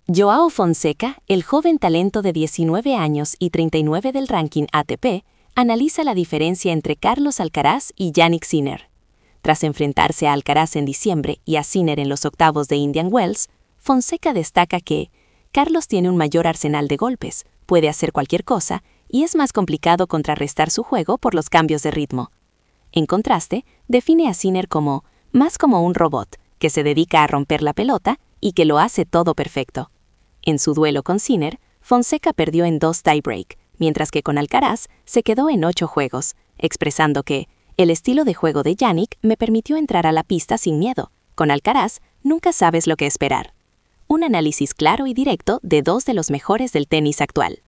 Joao Fonseca, el joven talento de 19 años y 39 del ranking ATP, analiza la diferencia entre Carlos Alcaraz y Jannik Sinner. Tras enfrentarse a Alcaraz en diciembre y a Sinner en los octavos de Indian Wells, Fonseca destaca que Carlos tiene un mayor arsenal de golpes, puede hacer cualquier cosa y es más complicado contrarrestar su juego por los cambios de ritmo. En contraste, define a Sinner más como un robot, que se dedica a romper la pelota y que lo hace todo perfecto. En su duelo con Sinner, Fonseca perdió en 2 tie-break, mientras que con Alcaraz se quedó en 8 juegos, expresando que el estilo de juego de Jannik me permitió entrar a la pista sin miedo. Con Alcaraz, nunca sabes lo que esperar. Un análisis claro y directo de dos de los mejores del tenis actual.